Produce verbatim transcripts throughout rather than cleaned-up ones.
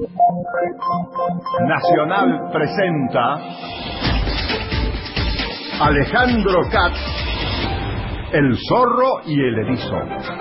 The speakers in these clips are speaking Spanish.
Nacional presenta Alejandro Katz, El zorro y el erizo.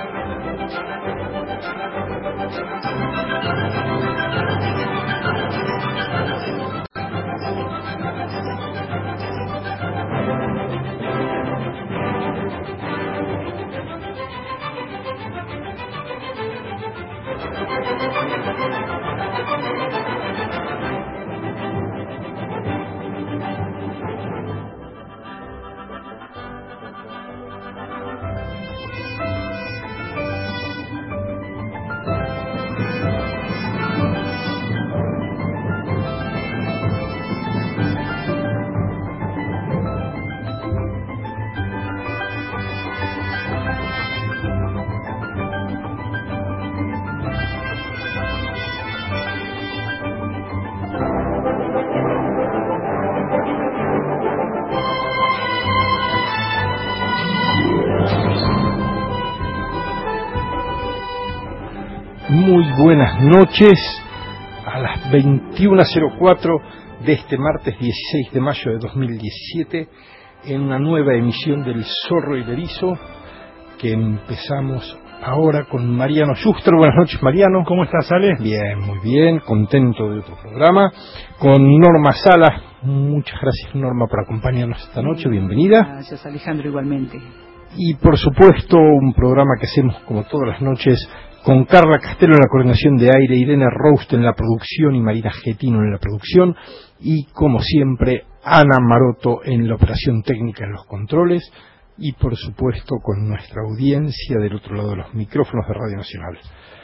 Muy buenas noches, a las veintiuna cero cuatro de este martes dieciséis de mayo de dos mil diecisiete, en una nueva emisión del Zorro y el Erizo, que empezamos ahora con Mariano Schuster. Buenas noches, Mariano. ¿Cómo estás, Ale? Bien, muy bien, contento de otro programa. Con Norma Salas. Muchas gracias, Norma, por acompañarnos esta noche. Bienvenida. Gracias, Alejandro, igualmente. Y por supuesto, un programa que hacemos como todas las noches con Carla Castelo en la coordinación de aire, Irene Roust en la producción y Marina Getino en la producción, y como siempre Ana Maroto en la operación técnica en los controles, y por supuesto con nuestra audiencia del otro lado de los micrófonos de Radio Nacional.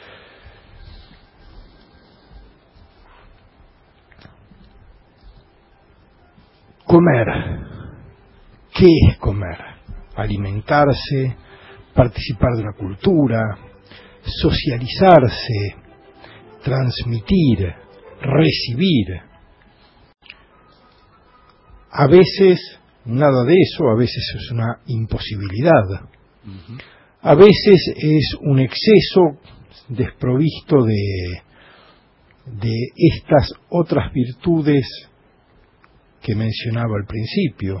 Comer. ¿Qué es comer? Alimentarse, participar de una cultura, socializarse, transmitir, recibir. A veces nada de eso, a veces es una imposibilidad. Uh-huh. A veces es un exceso desprovisto de, de estas otras virtudes que mencionaba al principio.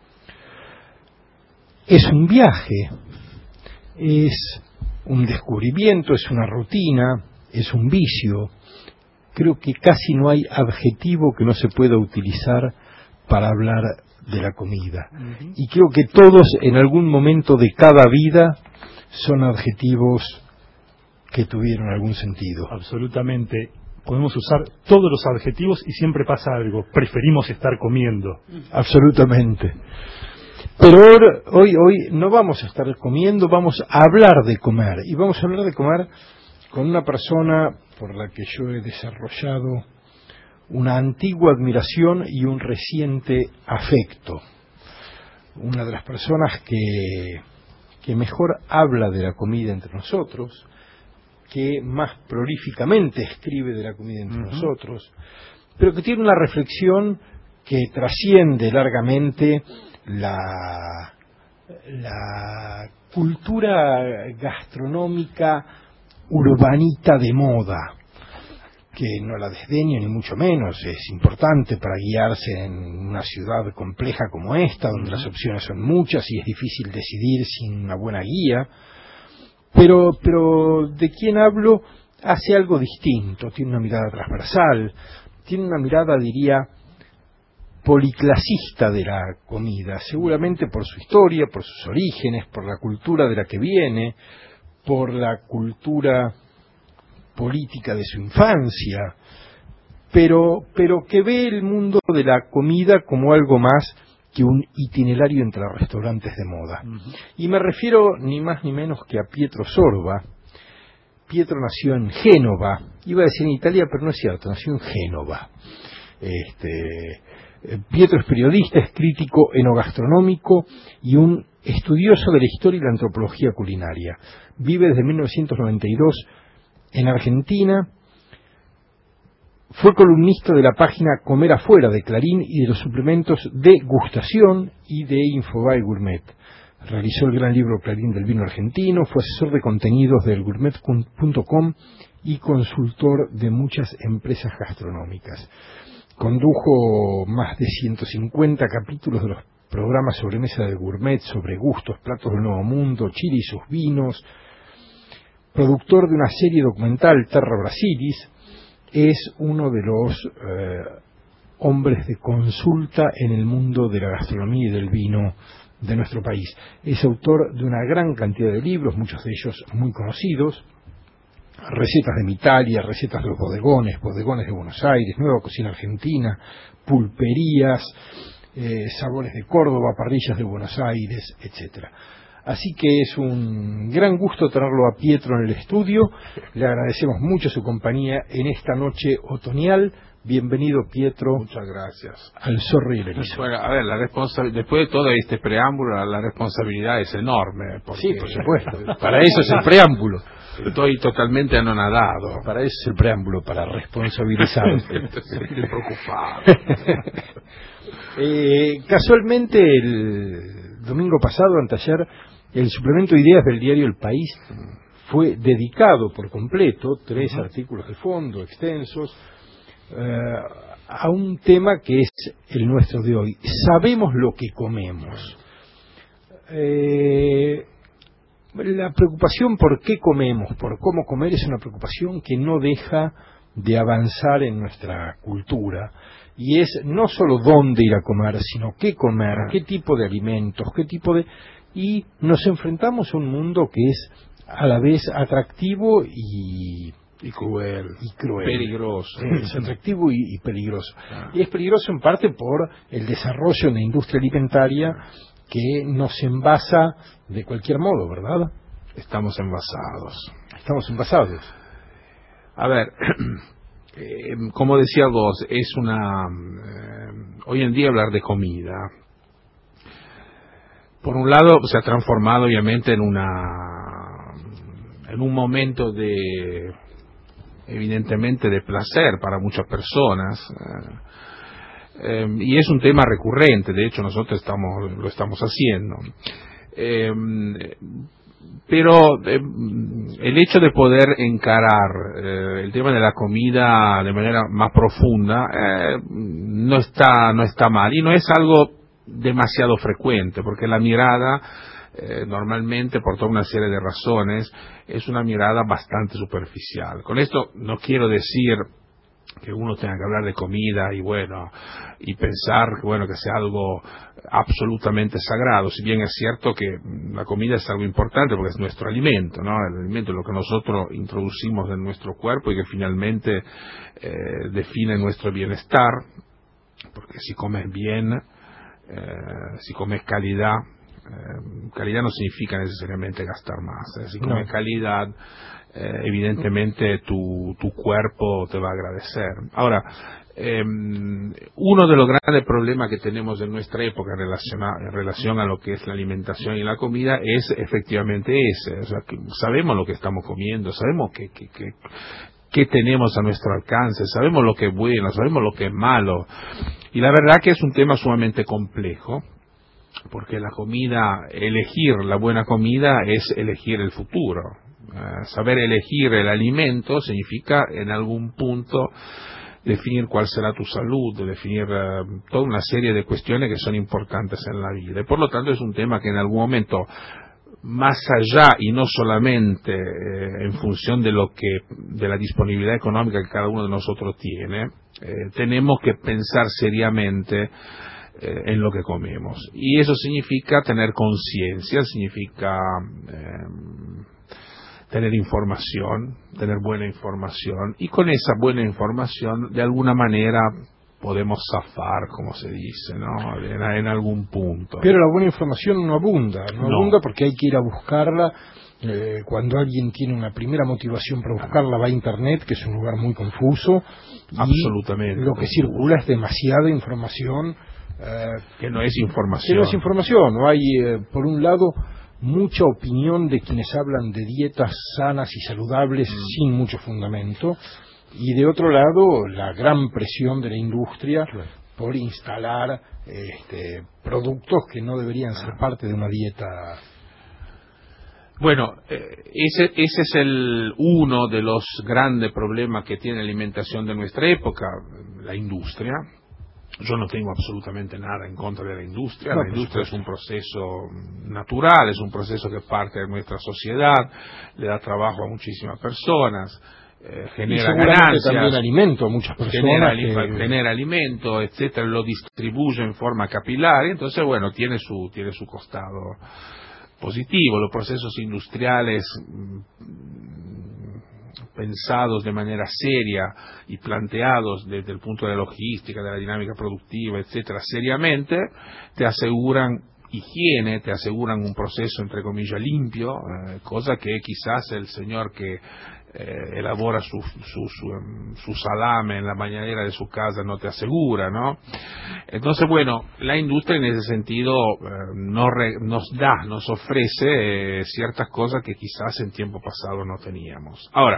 Es un viaje, es un descubrimiento, es una rutina, es un vicio. Creo que casi no hay adjetivo que no se pueda utilizar para hablar de la comida. Uh-huh. Y creo que todos en algún momento de cada vida son adjetivos que tuvieron algún sentido. Absolutamente. Podemos usar todos los adjetivos y siempre pasa algo. Preferimos estar comiendo. Uh-huh. Absolutamente. Pero hoy, hoy no vamos a estar comiendo, vamos a hablar de comer. Y vamos a hablar de comer con una persona por la que yo he desarrollado una antigua admiración y un reciente afecto. Una de las personas que, que mejor habla de la comida entre nosotros, que más prolíficamente escribe de la comida entre uh-huh. nosotros, pero que tiene una reflexión que trasciende largamente La, la cultura gastronómica urbanita de moda, que no la desdeño ni mucho menos, es importante para guiarse en una ciudad compleja como esta, donde las opciones son muchas y es difícil decidir sin una buena guía, pero, pero de quien hablo hace algo distinto, tiene una mirada transversal, tiene una mirada, diría, policlasista de la comida, seguramente por su historia, por sus orígenes, por la cultura de la que viene, por la cultura política de su infancia, pero, pero que ve el mundo de la comida como algo más que un itinerario entre restaurantes de moda. Uh-huh. Y me refiero ni más ni menos que a Pietro Sorba. Pietro nació en Génova, iba a decir en Italia, pero no es cierto, nació en Génova. Este... Pietro es periodista, es crítico enogastronómico y un estudioso de la historia y la antropología culinaria. Vive desde mil novecientos noventa y dos en Argentina. Fue columnista de la página Comer Afuera de Clarín y de los suplementos de Gustación y de Infobae Gourmet. Realizó el gran libro Clarín del vino argentino, fue asesor de contenidos del gourmet punto com y consultor de muchas empresas gastronómicas. Condujo más de ciento cincuenta capítulos de los programas Sobremesa del Gourmet, sobre gustos, platos del Nuevo Mundo, Chile y sus vinos. Productor de una serie documental, Terra Brasilis, es uno de los eh, hombres de consulta en el mundo de la gastronomía y del vino de nuestro país. Es autor de una gran cantidad de libros, muchos de ellos muy conocidos: Recetas de mi Italia, Recetas de los bodegones, Bodegones de Buenos Aires, Nueva Cocina Argentina, Pulperías, eh, Sabores de Córdoba, Parrillas de Buenos Aires, etcétera. Así que es un gran gusto tenerlo a Pietro en el estudio. Le agradecemos mucho su compañía en esta noche otoñal. Bienvenido, Pietro. Muchas gracias. Al Zorro y el Erizo. Bueno, a ver, la responsa- después de todo este preámbulo, la responsabilidad es enorme. Porque Sí, por supuesto. Para eso es el preámbulo. Estoy totalmente anonadado. Para eso es el preámbulo, para responsabilizarte. Estoy preocupado. eh, casualmente, el domingo pasado, anteayer, el suplemento de ideas del diario El País fue dedicado por completo, tres uh-huh. artículos de fondo extensos, eh, a un tema que es el nuestro de hoy. Sabemos lo que comemos. Eh, la preocupación por qué comemos, por cómo comer, es una preocupación que no deja de avanzar en nuestra cultura. Y es no solo dónde ir a comer, sino qué comer, qué tipo de alimentos, qué tipo de... Y nos enfrentamos a un mundo que es a la vez atractivo y... Y cruel. Y cruel. Peligroso. Es atractivo y, y peligroso. Ah. Y es peligroso en parte por el desarrollo de la industria alimentaria que nos envasa de cualquier modo, ¿verdad? Estamos envasados. Estamos envasados. A ver... Eh, como decía vos, es una... Eh, hoy en día hablar de comida, por un lado, se ha transformado obviamente en una... en un momento de... evidentemente de placer para muchas personas, eh, eh, y es un tema recurrente. De hecho, nosotros estamos lo estamos haciendo. Eh, Pero eh, el hecho de poder encarar eh, el tema de la comida de manera más profunda eh, no está no está mal, y no es algo demasiado frecuente, porque la mirada eh, normalmente, por toda una serie de razones, es una mirada bastante superficial. Con esto no quiero decir que uno tenga que hablar de comida y bueno y pensar que bueno que sea algo absolutamente sagrado, si bien es cierto que la comida es algo importante porque es nuestro alimento, ¿no? El alimento es lo que nosotros introducimos en nuestro cuerpo y que finalmente eh, define nuestro bienestar, porque si comes bien, eh, si comes calidad, eh, calidad no significa necesariamente gastar más, eh, si comes no. calidad, Eh, evidentemente tu, tu cuerpo te va a agradecer. Ahora, eh, uno de los grandes problemas que tenemos en nuestra época en relación, a, en relación a lo que es la alimentación y la comida es efectivamente ese. O sea, que sabemos lo que estamos comiendo, sabemos que, que, que, que tenemos a nuestro alcance, sabemos lo que es bueno, sabemos lo que es malo. Y la verdad que es un tema sumamente complejo, porque la comida, elegir la buena comida es elegir el futuro. Uh, saber elegir el alimento significa en algún punto definir cuál será tu salud, definir uh, toda una serie de cuestiones que son importantes en la vida. Y por lo tanto es un tema que en algún momento, más allá y no solamente eh, en función de lo que de la disponibilidad económica que cada uno de nosotros tiene, eh, tenemos que pensar seriamente eh, en lo que comemos. Y eso significa tener conciencia, significa eh, tener información, tener buena información, y con esa buena información de alguna manera podemos zafar, como se dice, ¿no? En, en algún punto. Pero la buena información no abunda, no, no. abunda porque hay que ir a buscarla. Eh, cuando alguien tiene una primera motivación para buscarla, va a Internet, que es un lugar muy confuso. Absolutamente. Lo que circula es demasiada información. Eh, que no es información. Que no es información. No hay, eh, por un lado, mucha opinión de quienes hablan de dietas sanas y saludables mm. sin mucho fundamento, y de otro lado la gran presión de la industria claro. por instalar este, productos que no deberían ser parte de una dieta. Bueno, eh, ese, ese es el uno de los grandes problemas que tiene la alimentación de nuestra época, la industria. Yo no tengo absolutamente nada en contra de la industria. No, la industria es un proceso natural, es un proceso que parte de nuestra sociedad, le da trabajo a muchísimas personas, eh, genera y ganancias, también alimento a muchas personas, genera, que... genera alimento, etcétera, lo distribuye en forma capilar, entonces bueno, tiene su tiene su costado positivo. Los procesos industriales pensados de manera seria y planteados desde el punto de la logística, de la dinámica productiva, etcétera, seriamente, te aseguran higiene, te aseguran un proceso entre comillas limpio, eh, cosa que quizás el señor que eh, elabora su, su, su, su salame en la bañadera de su casa no te asegura, ¿no? Entonces, bueno, la industria en ese sentido eh, nos, re, nos da, nos ofrece eh, ciertas cosas que quizás en tiempo pasado no teníamos. Ahora,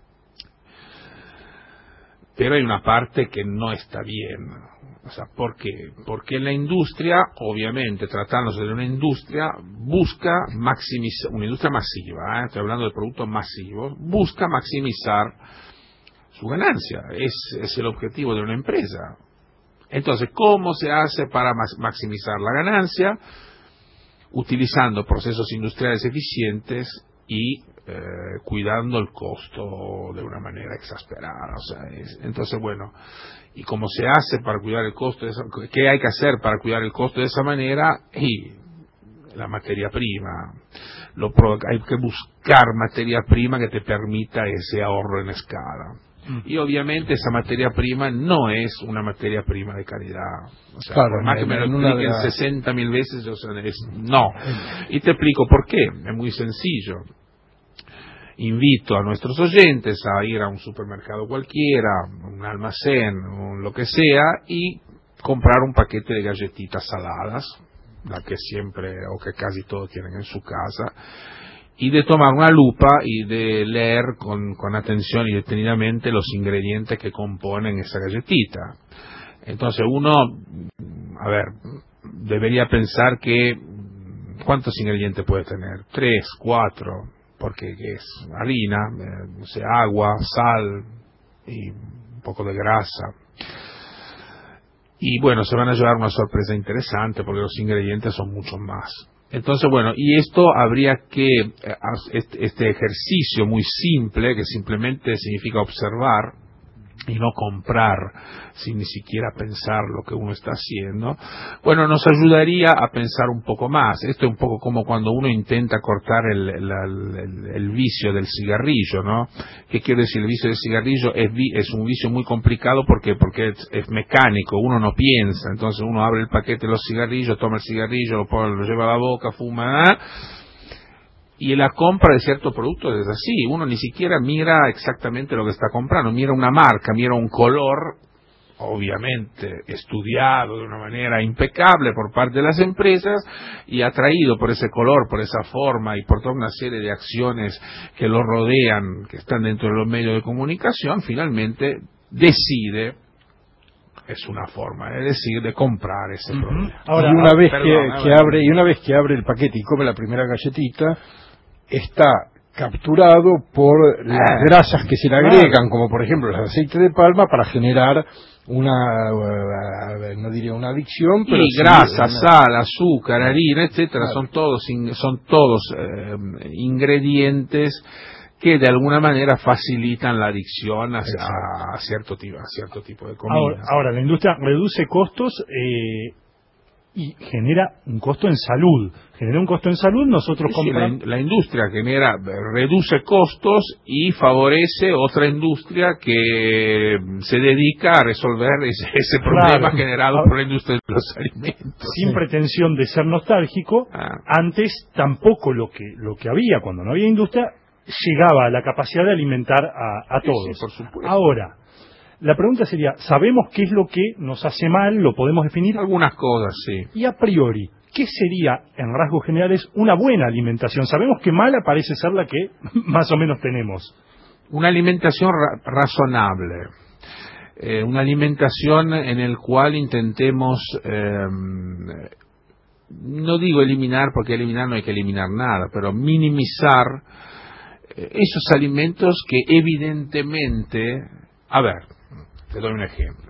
pero hay una parte que no está bien. O sea, ¿por qué? Porque la industria, obviamente, tratándose de una industria, busca maximizar, una industria masiva, ¿eh? Estoy hablando de productos masivos, busca maximizar su ganancia. Es, es el objetivo de una empresa. Entonces, ¿cómo se hace para maximizar la ganancia? Utilizando procesos industriales eficientes y eh, cuidando el costo de una manera exasperada. O sea, es, entonces, bueno, ¿y cómo se hace para cuidar el costo de esa, qué hay que hacer para cuidar el costo de esa manera? Y la materia prima. Lo, hay que buscar materia prima que te permita ese ahorro en escala. Mm. Y obviamente esa materia prima no es una materia prima de calidad. O sea, claro, por más que me lo expliquen la... sesenta mil veces, o sea, es, no. Y te explico por qué. Es muy sencillo. Invito a nuestros oyentes a ir a un supermercado cualquiera, un almacén, un lo que sea, y comprar un paquete de galletitas saladas, la que siempre o que casi todos tienen en su casa, y de tomar una lupa y de leer con, con atención y detenidamente los ingredientes que componen esa galletita. Entonces uno, a ver, debería pensar que ¿cuántos ingredientes puede tener? Tres, cuatro, porque es harina, eh, no sé, agua, sal y un poco de grasa. Y bueno, se van a llevar una sorpresa interesante porque los ingredientes son mucho más. Entonces, bueno, y esto habría que, este ejercicio muy simple, que simplemente significa observar y no comprar sin ni siquiera pensar lo que uno está haciendo, bueno, nos ayudaría a pensar un poco más. Esto es un poco como cuando uno intenta cortar el, el, el, el vicio del cigarrillo, ¿no? ¿Qué quiere decir? El vicio del cigarrillo es, es un vicio muy complicado porque, porque es, es mecánico, uno no piensa. Entonces uno abre el paquete de los cigarrillos, toma el cigarrillo, lo, pone, lo lleva a la boca, fuma, ¿eh? Y la compra de ciertos productos es así, uno ni siquiera mira exactamente lo que está comprando, mira una marca, mira un color, obviamente estudiado de una manera impecable por parte de las empresas, y atraído por ese color, por esa forma y por toda una serie de acciones que lo rodean, que están dentro de los medios de comunicación, finalmente decide, es una forma de decir, de comprar ese uh-huh. producto. Ahora, y una vez perdón, que, que abre y una vez que abre el paquete y come la primera galletita, está capturado por las ah, grasas que se le agregan, claro, como por ejemplo el aceite de palma, para generar una, uh, no diría una adicción, pero y sí, grasa, una... sal, azúcar, harina, etcétera, claro, son todos son todos eh, ingredientes que de alguna manera facilitan la adicción a, a cierto tipo a cierto tipo de comida. Ahora, ahora la industria reduce costos eh, y genera un costo en salud. Genera un costo en salud, nosotros sí, compramos... sí, la, la industria genera, reduce costos y favorece otra industria que se dedica a resolver ese, ese problema, claro, generado ahora, por la industria de los alimentos. Sin sí. pretensión de ser nostálgico, ah. antes tampoco lo que, lo que había, cuando no había industria, llegaba a la capacidad de alimentar a, a sí, todos. Sí, por supuesto. Ahora, la pregunta sería, ¿sabemos qué es lo que nos hace mal? ¿Lo podemos definir? Algunas cosas, sí. Y a priori, ¿qué sería, en rasgos generales, una buena alimentación? Sabemos que mala parece ser la que más o menos tenemos. Una alimentación ra- razonable. Eh, una alimentación en el cual intentemos eh, no digo eliminar, porque eliminar no hay que eliminar nada, pero minimizar eh, esos alimentos que evidentemente, a ver, te doy un ejemplo.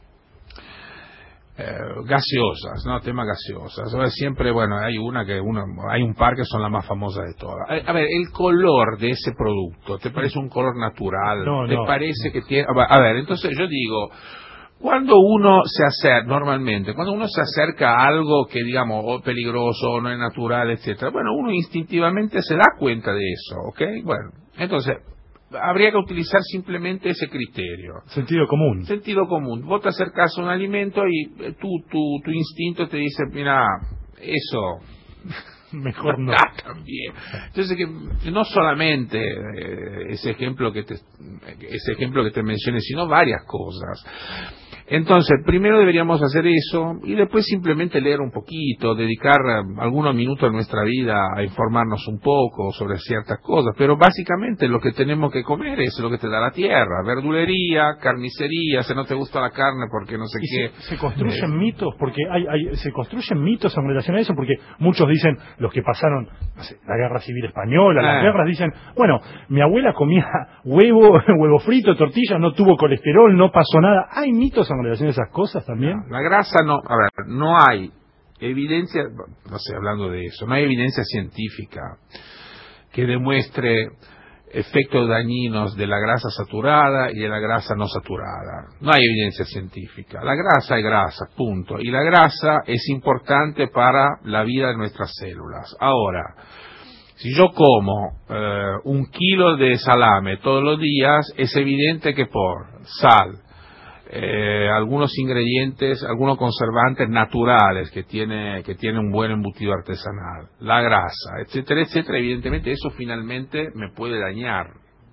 Eh, gaseosas, ¿no? Tema gaseosas. Ahora siempre, bueno, hay una que uno, hay un par que son las más famosas de todas. A, a ver, el color de ese producto, ¿te parece un color natural? No, ¿Te no, parece no. que tiene? A ver, entonces yo digo, cuando uno se acerca, normalmente, cuando uno se acerca a algo que digamos, o peligroso, o no es natural, etcétera, bueno, uno instintivamente se da cuenta de eso, ¿ok? Bueno, entonces, habría que utilizar simplemente ese criterio. Sentido común. Sentido común. Vos te acercás a un alimento y tu, tu, tu instinto te dice, mira, eso mejor no. También. Entonces, que no solamente eh, ese ejemplo que te, ese ejemplo que te mencioné, sino varias cosas. Entonces, primero deberíamos hacer eso y después simplemente leer un poquito, dedicar algunos minutos de nuestra vida a informarnos un poco sobre ciertas cosas, pero básicamente lo que tenemos que comer es lo que te da la tierra, verdulería, carnicería, si no te gusta la carne porque no sé y qué. Se, se construyen eh, mitos, porque hay, hay, se construyen mitos en relación a eso, porque muchos dicen, los que pasaron no sé, la guerra civil española, las eh. guerras, dicen, bueno, mi abuela comía huevo, huevo frito, tortilla, no tuvo colesterol, no pasó nada. ¿Hay mitos en relación a esas cosas también? No, la grasa no, a ver, no hay evidencia, no sé, hablando de eso, no hay evidencia científica que demuestre efectos dañinos de la grasa saturada y de la grasa no saturada. No hay evidencia científica. La grasa es grasa, punto. Y la grasa es importante para la vida de nuestras células. Ahora, si yo como eh, un kilo de salame todos los días, es evidente que por sal, Eh, algunos ingredientes, algunos conservantes naturales que tiene que tiene un buen embutido artesanal, la grasa, etcétera, etcétera, evidentemente eso finalmente me puede dañar.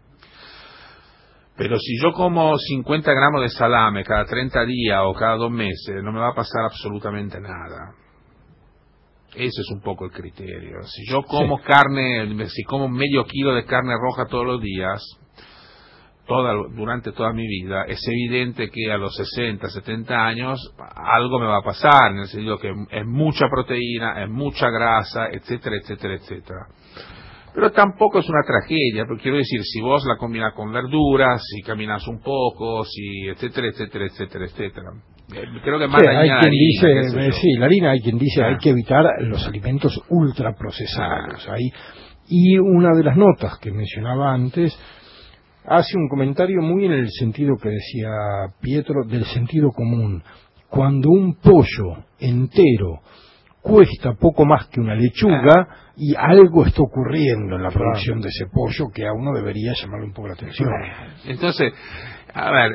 Pero si yo como cincuenta gramos de salame cada treinta días o cada dos meses, no me va a pasar absolutamente nada. Ese es un poco el criterio. Si yo como sí. carne, si como medio kilo de carne roja todos los días, Toda, durante toda mi vida, es evidente que a los sesenta, setenta años algo me va a pasar, en el sentido que es mucha proteína, es mucha grasa, etcétera, etcétera, etcétera. Pero tampoco es una tragedia, porque quiero decir, si vos la combinas con verduras, si caminas un poco, si etcétera, etcétera, etcétera, etcétera. Creo que más sí, dañina hay la quien harina, dice, sí, la harina hay quien dice ah. hay que evitar los alimentos ultraprocesados. Ah. Ahí. Y una de las notas que mencionaba antes hace un comentario muy en el sentido que decía Pietro, del sentido común. Cuando un pollo entero cuesta poco más que una lechuga, y algo está ocurriendo en la producción de ese pollo que a uno debería llamarle un poco la atención. Entonces, a ver,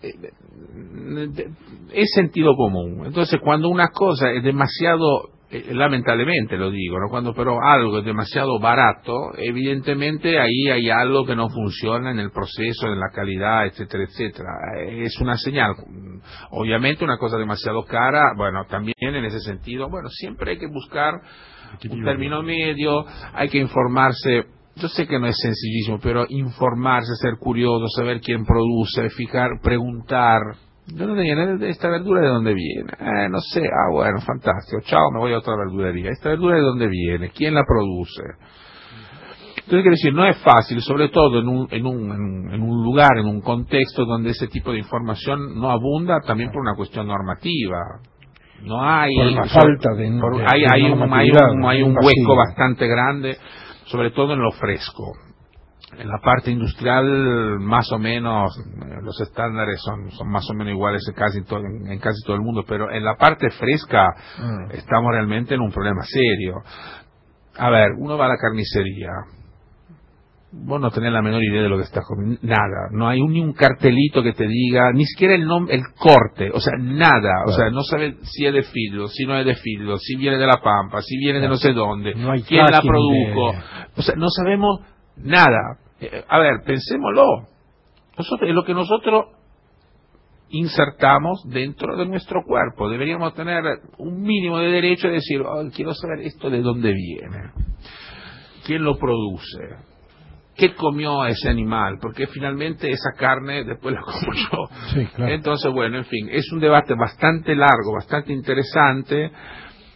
es sentido común. Entonces, cuando una cosa es demasiado, lamentablemente lo digo, ¿no? Cuando pero algo es demasiado barato, evidentemente ahí hay algo que no funciona en el proceso, en la calidad, etcétera, etcétera. Es una señal. Obviamente una cosa demasiado cara, bueno, también en ese sentido, bueno, siempre hay que buscar un término medio, hay que informarse. Yo sé que no es sencillísimo, pero informarse, ser curioso, saber quién produce, fijar, preguntar. ¿De dónde viene esta verdura? ¿De dónde viene? Eh, no sé. Ah, bueno, fantástico. Chao, me voy a otra verdulería. ¿Esta verdura de dónde viene? ¿Quién la produce? Entonces, quiero decir, no es fácil, sobre todo en un, en un, en un lugar, en un contexto donde ese tipo de información no abunda, también por una cuestión normativa. No hay... Por la falta de, por, de, hay, de hay, un, hay un, hay un hueco bastante grande, sobre todo en lo fresco. En la parte industrial, más o menos, los estándares son, son más o menos iguales en casi, todo, en, en casi todo el mundo, pero en la parte fresca mm. estamos realmente en un problema serio. A ver, uno va a la carnicería, vos no tenés la menor idea de lo que estás comiendo, nada, no hay un, ni un cartelito que te diga, ni siquiera el nombre, el corte, o sea, nada, o sea, no sabes si es de filo, si no es de filo, si viene de la pampa, si viene de no sé dónde, no hay quién la produjo, de... o sea, no sabemos nada. Eh, a ver, pensémoslo. Nosotros, es lo que nosotros insertamos dentro de nuestro cuerpo. Deberíamos tener un mínimo de derecho de decir, oh, quiero saber esto de dónde viene, quién lo produce, qué comió ese animal, porque finalmente esa carne después la como yo. Sí, claro. Entonces, bueno, en fin, es un debate bastante largo, bastante interesante.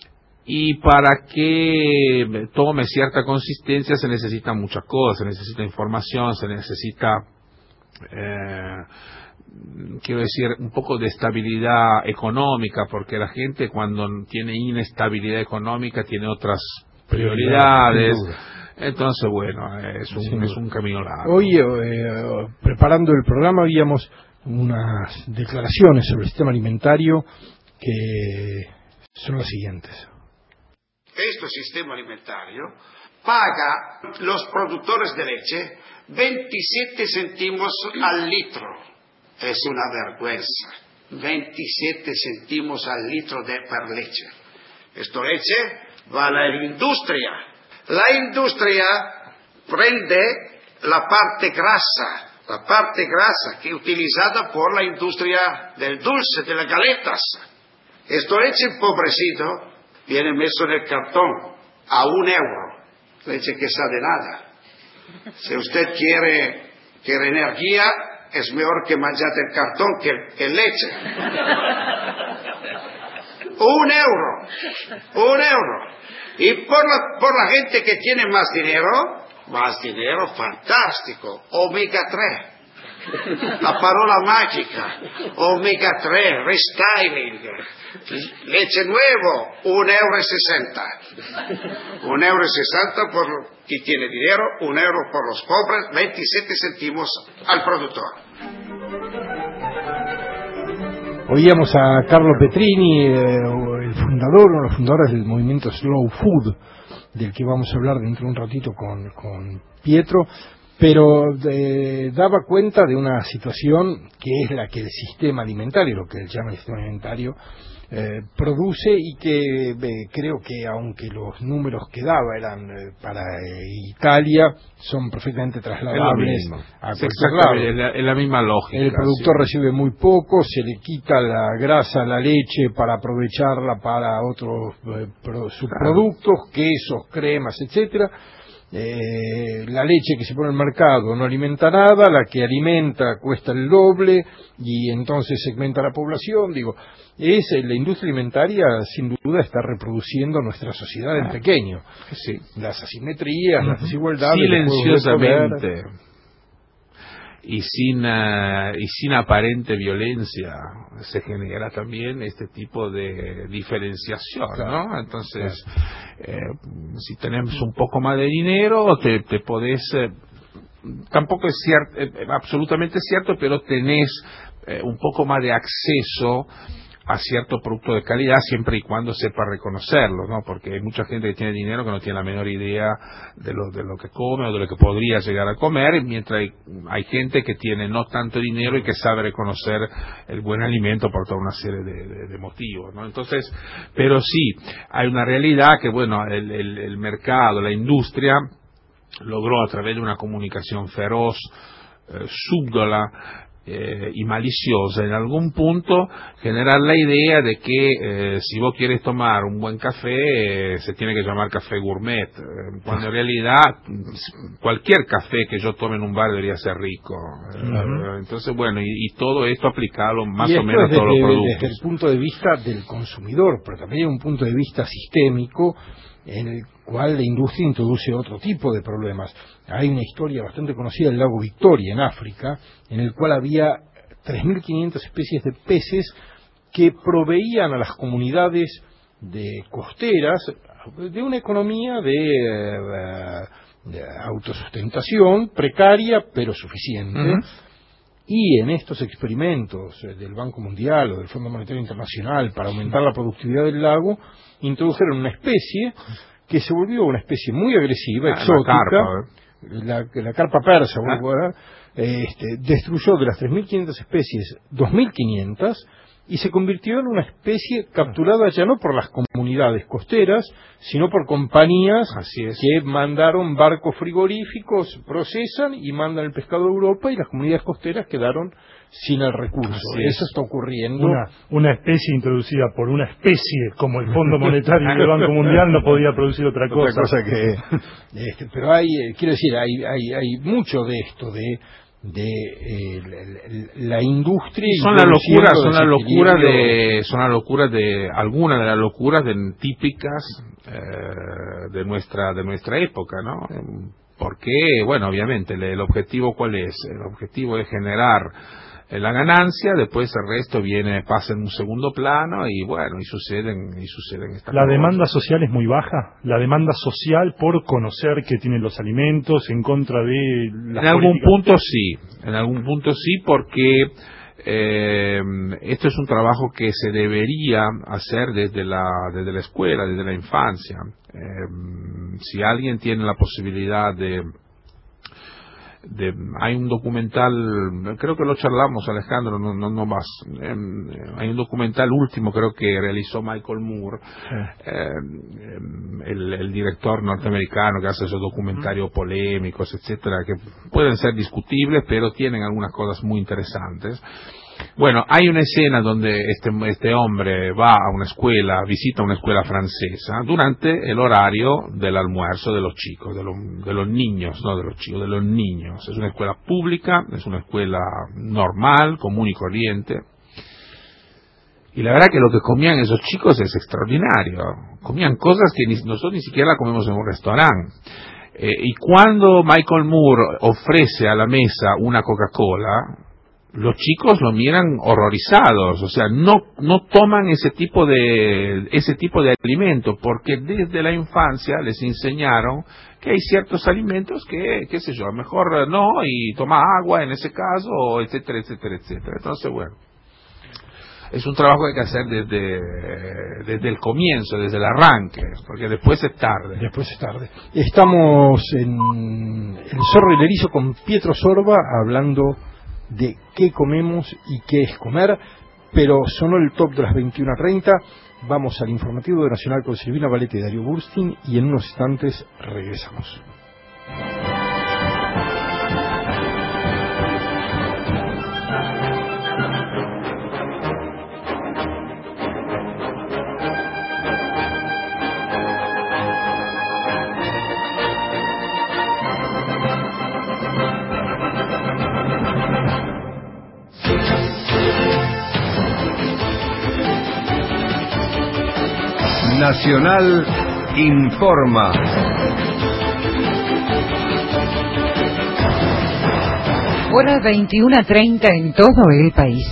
y para que tome cierta consistencia se necesitan muchas cosas, se necesita información, se necesita, eh, quiero decir, un poco de estabilidad económica, porque la gente cuando tiene inestabilidad económica tiene otras prioridades. Entonces, bueno, es un, es un camino largo. Hoy, eh, preparando el programa, habíamos unas declaraciones sobre el sistema alimentario que son las siguientes. Este sistema alimentario paga los productores de leche veintisiete céntimos al litro. Es una vergüenza. veintisiete céntimos al litro de per leche. Esta leche va a la industria. La industria prende la parte grasa, la parte grasa que es utilizada por la industria del dulce, de las galetas. Esta leche empobrecida viene messo en el cartón a un euro, leche que sabe nada. Si usted quiere, quiere energía, es mejor que manjar el cartón que, que leche. Un euro, un euro. Y por la, por la gente que tiene más dinero, más dinero, fantástico, omega tres. La parola mágica, omega tres, restyling, leche nuevo, un euro y sesenta. Un euro y sesenta por quien tiene dinero, un euro por los pobres, veintisiete céntimos al productor. Oíamos a Carlo Petrini, eh, el fundador, uno de los fundadores del movimiento Slow Food, del que vamos a hablar dentro de un ratito con, con Pietro, pero eh, daba cuenta de una situación que es la que el sistema alimentario, lo que él llama el sistema alimentario, eh, produce y que eh, creo que aunque los números que daba eran eh, para eh, Italia, son perfectamente trasladables a cualquier lado. Es la, es la misma lógica. El productor sí. recibe muy poco, se le quita la grasa a la leche para aprovecharla para otros eh, pro, subproductos, quesos, cremas, etcétera. Eh, la leche que se pone en el mercado no alimenta nada, la que alimenta cuesta el doble y entonces segmenta la población. Digo, es la industria alimentaria sin duda está reproduciendo nuestra sociedad en pequeño. Sí. Las asimetrías, uh-huh. las desigualdades, silenciosamente y sin uh, y sin aparente violencia se genera también este tipo de diferenciación, claro. ¿no? Entonces, claro. eh, si tenemos un poco más de dinero, te, te podés, eh, tampoco es cierto, eh, absolutamente cierto, pero tenés eh, un poco más de acceso a cierto producto de calidad siempre y cuando sepa reconocerlo, ¿no? Porque hay mucha gente que tiene dinero que no tiene la menor idea de lo de lo que come o de lo que podría llegar a comer, mientras hay, hay gente que tiene no tanto dinero y que sabe reconocer el buen alimento por toda una serie de, de, de motivos, ¿no? Entonces, pero sí, hay una realidad que, bueno, el, el, el mercado, la industria logró a través de una comunicación feroz, eh, súbdola, Eh, y maliciosa en algún punto generar la idea de que eh, si vos quieres tomar un buen café eh, se tiene que llamar café gourmet, eh, cuando en realidad cualquier café que yo tome en un bar debería ser rico. Uh-huh. eh, entonces bueno, y, y todo esto aplicado más y o menos a todos desde, los productos. Desde el punto de vista del consumidor, pero también hay un punto de vista sistémico en el cual la industria introduce otro tipo de problemas. Hay una historia bastante conocida del lago Victoria, en África, en el cual había tres mil quinientas especies de peces que proveían a las comunidades de costeras de una economía de, de, de autosustentación precaria, pero suficiente. Uh-huh. Y en estos experimentos del Banco Mundial o del Fondo Monetario Internacional para aumentar la productividad del lago, introdujeron una especie que se volvió una especie muy agresiva, ah, exótica, la carpa, ¿eh? la, la carpa persa, ah. este, destruyó de las tres mil quinientas especies dos mil quinientas y se convirtió en una especie capturada ya no por las comunidades costeras, sino por compañías que mandaron barcos frigoríficos, procesan y mandan el pescado a Europa y las comunidades costeras quedaron sin el recurso. Eso está ocurriendo. Una, una especie introducida por una especie como el Fondo Monetario y el Banco Mundial no podía producir otra cosa. Otra cosa que, este, pero hay, quiero decir, hay, hay, hay mucho de esto, de de eh, la, la industria. Y son la locura, son la locura de, son la locura de algunas de las locuras de, típicas eh, de nuestra de nuestra época, ¿no? Porque, bueno, obviamente el, el objetivo ¿cuál es? El objetivo es generar la ganancia, después el resto viene, pasa en un segundo plano y bueno, y suceden, y suceden estas La cosas. demanda social es muy baja, la demanda social por conocer que tienen los alimentos en contra de las En algún políticas. punto sí, en algún punto sí, porque eh, esto es un trabajo que se debería hacer desde la, desde la escuela, desde la infancia. Eh, si alguien tiene la posibilidad de De, hay un documental, creo que lo charlamos, Alejandro, no, no, no más. Eh, hay un documental último, creo que realizó Michael Moore, sí. eh, el, el director norteamericano que hace esos documentarios polémicos, etcétera, que pueden ser discutibles, pero tienen algunas cosas muy interesantes. Bueno, hay una escena donde este, este hombre va a una escuela, visita una escuela francesa durante el horario del almuerzo de los chicos, de, lo, de los niños, no de los chicos, de los niños. Es una escuela pública, es una escuela normal, común y corriente. Y la verdad que lo que comían esos chicos es extraordinario. Comían cosas que ni, nosotros ni siquiera comemos en un restaurante. Eh, y cuando Michael Moore ofrece a la mesa una Coca-Cola, los chicos lo miran horrorizados, o sea, no no toman ese tipo de ese tipo de alimento, porque desde la infancia les enseñaron que hay ciertos alimentos que, qué sé yo, mejor no, y toma agua en ese caso, etcétera, etcétera, etcétera. Entonces, bueno, es un trabajo que hay que hacer desde, desde el comienzo, desde el arranque, porque después es tarde. Después es tarde. Estamos en El Zorro y el Erizo con Pietro Sorba hablando de qué comemos y qué es comer, pero sonó el top de las veintiuna treinta. Vamos al informativo de Nacional con Silvina Valete y Darío Burstin y en unos instantes regresamos. Nacional informa. Hora veintiuna treinta en todo el país.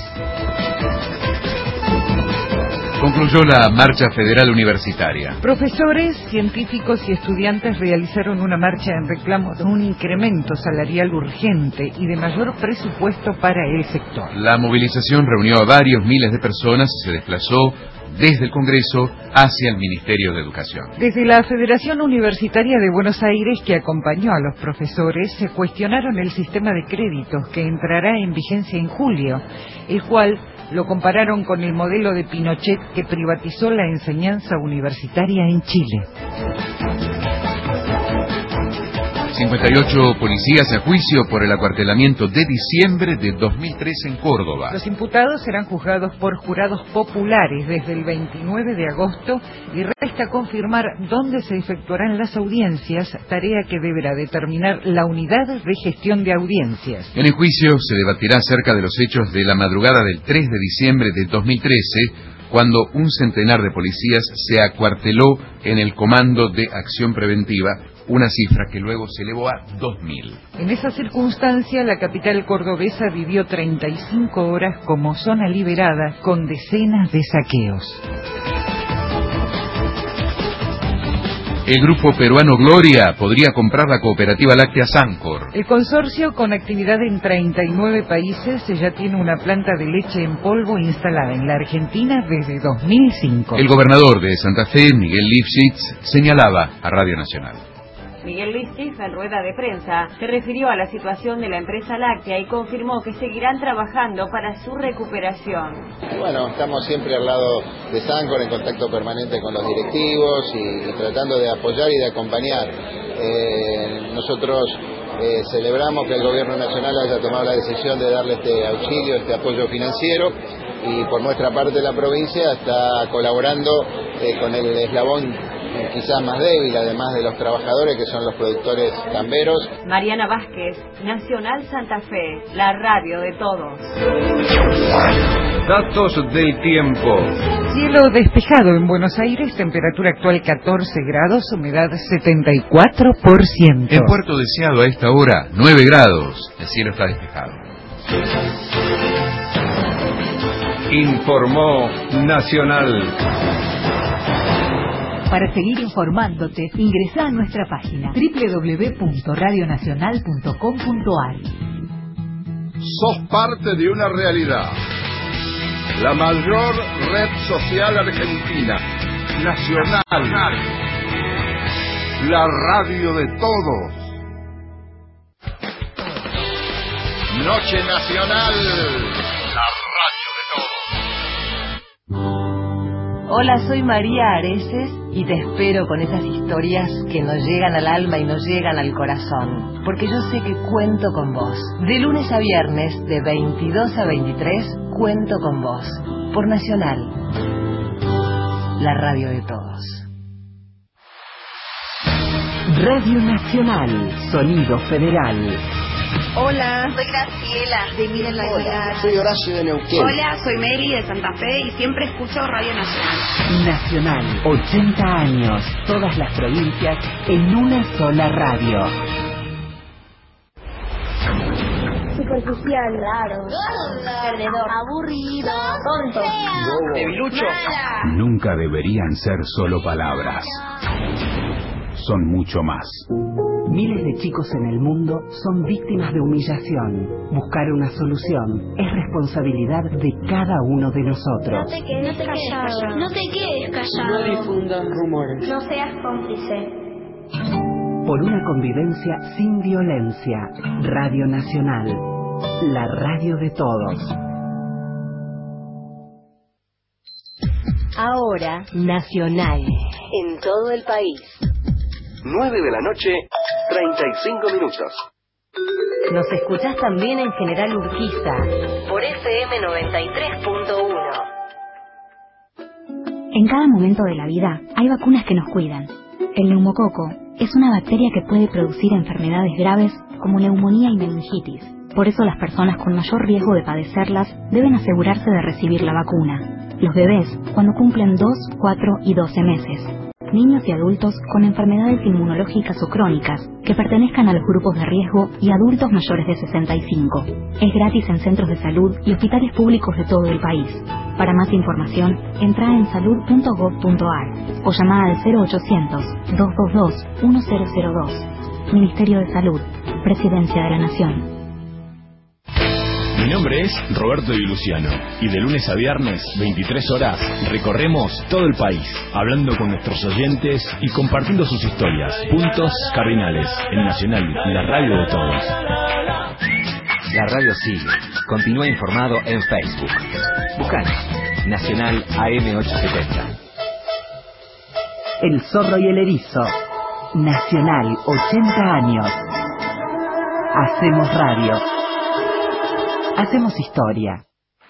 Concluyó la marcha federal universitaria. Profesores, científicos y estudiantes realizaron una marcha en reclamo de un incremento salarial urgente y de mayor presupuesto para el sector. La movilización reunió a varios miles de personas y se desplazó desde el Congreso hacia el Ministerio de Educación. Desde la Federación Universitaria de Buenos Aires, que acompañó a los profesores, se cuestionaron el sistema de créditos que entrará en vigencia en julio, el cual lo compararon con el modelo de Pinochet que privatizó la enseñanza universitaria en Chile. cincuenta y ocho policías a juicio por el acuartelamiento de diciembre de dos mil tres en Córdoba. Los imputados serán juzgados por jurados populares desde el veintinueve de agosto y resta confirmar dónde se efectuarán las audiencias, tarea que deberá determinar la unidad de gestión de audiencias. En el juicio se debatirá acerca de los hechos de la madrugada del tres de diciembre de dos mil trece, cuando un centenar de policías se acuarteló en el Comando de Acción Preventiva, una cifra que luego se elevó a dos mil. En esa circunstancia, la capital cordobesa vivió treinta y cinco horas como zona liberada, con decenas de saqueos. El grupo peruano Gloria podría comprar la cooperativa láctea Sancor. El consorcio, con actividad en treinta y nueve países, ya tiene una planta de leche en polvo instalada en la Argentina desde dos mil cinco. El gobernador de Santa Fe, Miguel Lifshitz, señalaba a Radio Nacional. Miguel Lifshitz, en rueda de prensa, se refirió a la situación de la empresa láctea y confirmó que seguirán trabajando para su recuperación. Bueno, estamos siempre al lado de Sancor, en contacto permanente con los directivos y, y tratando de apoyar y de acompañar. Eh, nosotros eh, celebramos que el gobierno nacional haya tomado la decisión de darle este auxilio, este apoyo financiero, y por nuestra parte la provincia está colaborando eh, con el eslabón eh, quizás más débil, además de los trabajadores que son los productores camberos. Mariana Vázquez, Nacional Santa Fe, la radio de todos. Datos del tiempo. Cielo despejado en Buenos Aires, temperatura actual catorce grados, humedad setenta y cuatro por ciento. En Puerto Deseado a esta hora, nueve grados, el cielo está despejado. Informó Nacional. Para seguir informándote, ingresa a nuestra página doble u doble u doble u punto radio nacional punto com punto a r. Sos parte de una realidad. La mayor red social argentina, Nacional. La radio de todos. Noche Nacional. La radio de todos. Hola, soy María Areces y te espero con esas historias que nos llegan al alma y nos llegan al corazón, porque yo sé que cuento con vos. De lunes a viernes, de veintidós a veintitrés, cuento con vos. Por Nacional, la radio de todos. Radio Nacional, sonido federal. Hola, soy Graciela de Miren la Hola, soy Horacio de Neuquén. Hola, soy Mary de Santa Fe y siempre escucho Radio Nacional. Nacional, ochenta años, todas las provincias en una sola radio. Superficial, raro, perdedor, aburrido, tonto, debilucho. Nunca deberían ser solo palabras. Son mucho más. Miles de chicos en el mundo son víctimas de humillación. Buscar una solución es responsabilidad de cada uno de nosotros. No te quedes callado. No te quedes callado. No difundas rumores. No seas cómplice. Por una convivencia sin violencia. Radio Nacional, la radio de todos. Ahora, Nacional, en todo el país. nueve de la noche, treinta y cinco minutos. Nos escuchás también en General Urquiza, por F M noventa y tres punto uno. En cada momento de la vida hay vacunas que nos cuidan. El neumococo es una bacteria que puede producir enfermedades graves como neumonía y meningitis. Por eso las personas con mayor riesgo de padecerlas deben asegurarse de recibir la vacuna. Los bebés cuando cumplen dos, cuatro y doce meses. Niños y adultos con enfermedades inmunológicas o crónicas que pertenezcan a los grupos de riesgo y adultos mayores de sesenta y cinco. Es gratis en centros de salud y hospitales públicos de todo el país. Para más información, entra en salud punto gob punto a r o llama al cero ochocientos, dos dos dos, uno cero cero dos. Ministerio de Salud, Presidencia de la Nación. Mi nombre es Roberto Di Luciano y de lunes a viernes, veintitrés horas, recorremos todo el país, hablando con nuestros oyentes y compartiendo sus historias. Puntos cardinales en Nacional, la radio de todos. La radio sigue. Continúa informado en Facebook. Buscanos. Nacional A M ochocientos setenta. El zorro y el erizo. Nacional, ochenta años. Hacemos radio. Hacemos historia.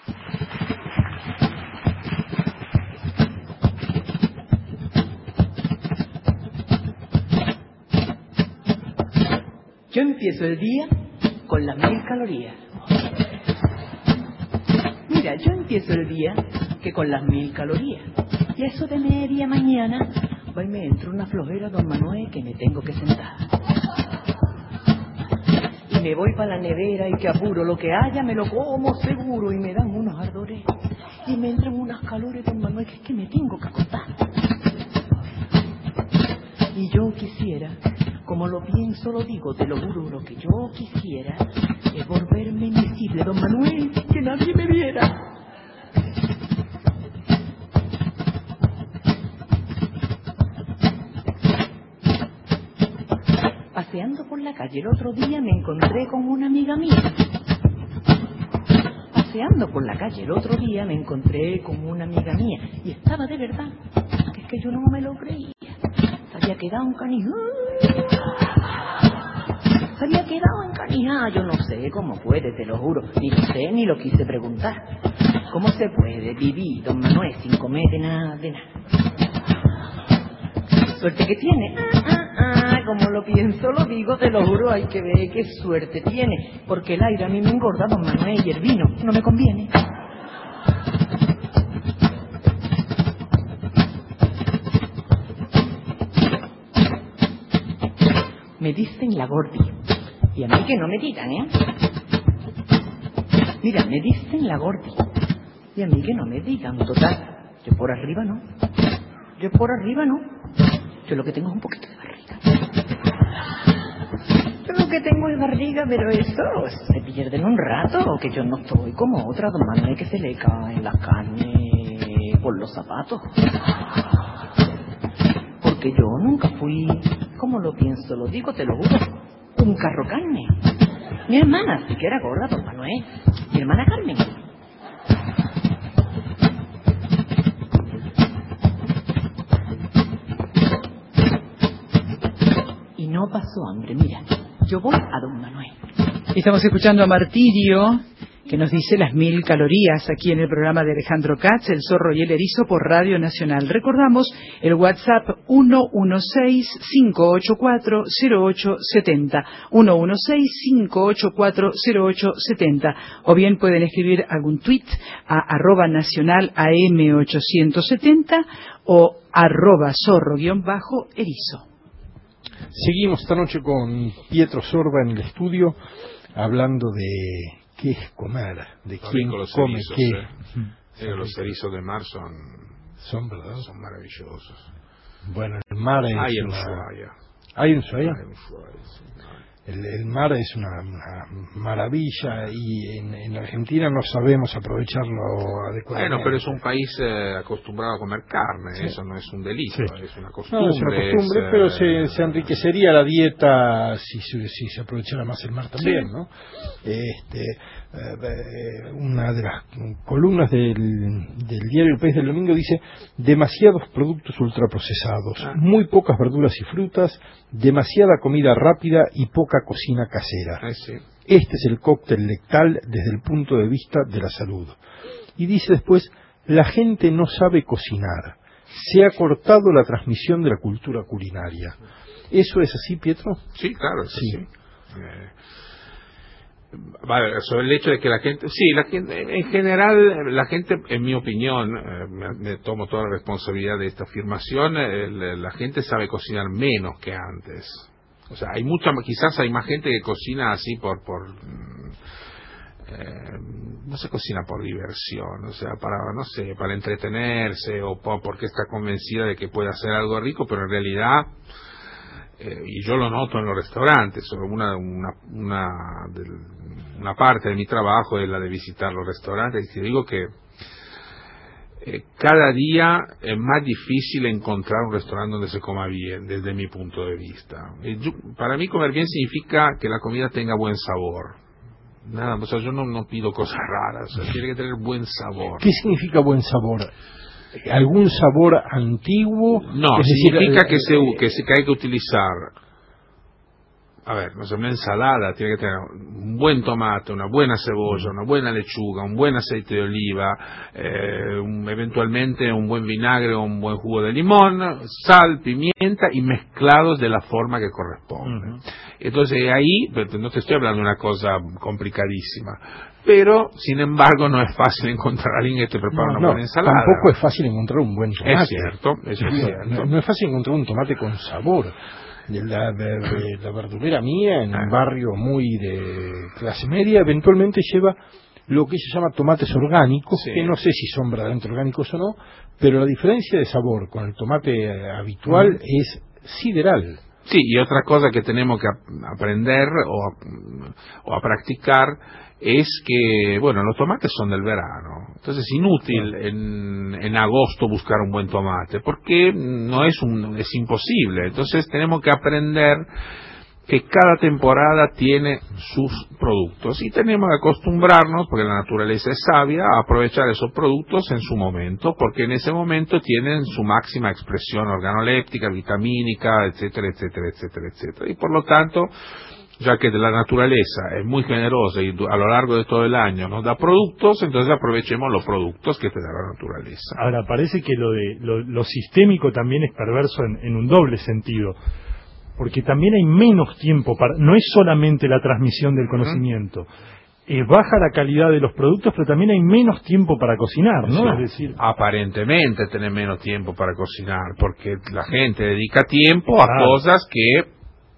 Yo empiezo el día con las mil calorías. Mira, yo empiezo el día que con las mil calorías. Y a eso de media mañana va y me entra una flojera, don Manuel, que me tengo que sentar. Y me voy para la nevera y que apuro, lo que haya me lo como seguro y me dan unos ardores. Y me entran unas calores, don Manuel, que es que me tengo que acostar. Y yo quisiera, como lo pienso, lo digo, te lo juro, lo que yo quisiera es volverme invisible, don Manuel, que nadie me viera. Paseando por la calle el otro día me encontré con una amiga mía. Paseando por la calle el otro día me encontré con una amiga mía. Y estaba de verdad, que es que yo no me lo creía. Se había quedado encanijada. Se había quedado encanijada. Yo no sé cómo puede, te lo juro. Ni lo sé, ni lo quise preguntar. ¿Cómo se puede vivir, don Manuel, sin comer de nada, de nada? Suerte que tiene. Ah, ah, como lo pienso, lo digo, te lo juro, hay que ver qué suerte tiene. Porque el aire a mí me engorda, don Manuel, y el vino no me conviene. Me dicen la Gordi. Y a mí que no me digan, ¿eh? Mira, me dicen la Gordi. Y a mí que no me digan. Total, yo por arriba no. Yo por arriba no. Yo lo que tengo es un poquito de barriga. Yo lo que tengo es barriga, pero eso se pierde en un rato. Que yo no estoy como otra don Manuel que se le cae la carne por los zapatos. Porque yo nunca fui, como lo pienso, lo digo, te lo juro, un carro carne. Mi hermana sí que era gorda, don Manuel. Mi hermana Carmen. Y no pasó hambre, mira. Yo voy a don Manuel. Estamos escuchando a Martirio, que nos dice las mil calorías aquí en el programa de Alejandro Katz, El Zorro y el Erizo por Radio Nacional. Recordamos el WhatsApp uno uno seis, cinco ocho cuatro, cero ocho siete cero, uno uno seis, cinco ocho cuatro, cero ocho siete cero, o bien pueden escribir algún tweet a arroba nacional A M ochocientos setenta o arroba zorro guión bajo erizo. Seguimos esta noche con Pietro Sorba en el estudio, hablando de qué es comer, de quién come erizos, qué. Eh. Sí, los erizos de mar son, son, ¿verdad? Son maravillosos. Bueno, el mar es hay en una... Ushuaia. ¿Hay en Ushuaia? Hay en Ushuaia, sí. El, el mar es una, una maravilla y en, en Argentina no sabemos aprovecharlo adecuadamente. Bueno, pero es un país eh, acostumbrado a comer carne, sí. Eso no es un delito, sí. Es una costumbre. No, es una costumbre, es, pero eh, se, se enriquecería la dieta si, si, si se aprovechara más el mar también, sí. ¿no? Este, eh, una de las columnas del, del diario El País del Domingo dice: demasiados productos ultraprocesados, ah. muy pocas verduras y frutas, demasiada comida rápida y poca cocina casera. Ah, sí. Este es el cóctel letal desde el punto de vista de la salud. Y dice después: la gente no sabe cocinar. Se ha cortado la transmisión de la cultura culinaria. ¿Eso es así, Pietro? Sí, claro, es sí. así. Eh, vale, sobre el hecho de que la gente, sí, la gente, en general, la gente, en mi opinión, eh, me, me tomo toda la responsabilidad de esta afirmación, eh, la gente sabe cocinar menos que antes. O sea, hay mucha, quizás hay más gente que cocina así por, por eh, no se cocina por diversión, o sea, para, no sé, para entretenerse o por, porque está convencida de que puede hacer algo rico, pero en realidad, eh, y yo lo noto en los restaurantes, una, una, una, del, una parte de mi trabajo es la de visitar los restaurantes, y te digo que Eh, cada día es más difícil encontrar un restaurante donde se coma bien, desde mi punto de vista. Eh, yo, para mí comer bien significa que la comida tenga buen sabor. Nada, o sea, yo no, no pido cosas raras, o sea, tiene que tener buen sabor. ¿Qué significa buen sabor? ¿Algún sabor antiguo? No, es significa decir, que, se, que, se, que hay que utilizar, a ver, no sé, una ensalada tiene que tener un buen tomate, una buena cebolla, una buena lechuga, un buen aceite de oliva, eh, un, eventualmente un buen vinagre o un buen jugo de limón, sal, pimienta y mezclados de la forma que corresponde. Uh-huh. Entonces ahí, no te estoy hablando de una cosa complicadísima, pero sin embargo no es fácil encontrar a alguien que te prepare no, una no, buena ensalada. Tampoco es fácil encontrar un buen tomate. Es cierto, eso es cierto. No, no es fácil encontrar un tomate con sabor. La, de, de, la verdulera mía, en un barrio muy de clase media, eventualmente lleva lo que se llama tomates orgánicos, sí. que no sé si son verdaderamente orgánicos o no, pero la diferencia de sabor con el tomate habitual mm. es sideral. Sí, y otra cosa que tenemos que aprender o a, o a practicar es que, bueno, los tomates son del verano, entonces es inútil en, en agosto buscar un buen tomate, porque no es un, es imposible. Entonces tenemos que aprender que cada temporada tiene sus productos y tenemos que acostumbrarnos, porque la naturaleza es sabia, a aprovechar esos productos en su momento, porque en ese momento tienen su máxima expresión organoléptica, vitamínica, etcétera, etcétera, etcétera, etcétera. Y por lo tanto, ya que la naturaleza es muy generosa y a lo largo de todo el año nos da productos, entonces aprovechemos los productos que te da la naturaleza. Ahora, parece que lo de lo, lo sistémico también es perverso en, en un doble sentido, porque también hay menos tiempo para, no es solamente la transmisión del conocimiento, uh-huh. eh, baja la calidad de los productos, pero también hay menos tiempo para cocinar, ¿no? Sí. Es decir, aparentemente tenés menos tiempo para cocinar, porque la gente dedica tiempo a claro. cosas que,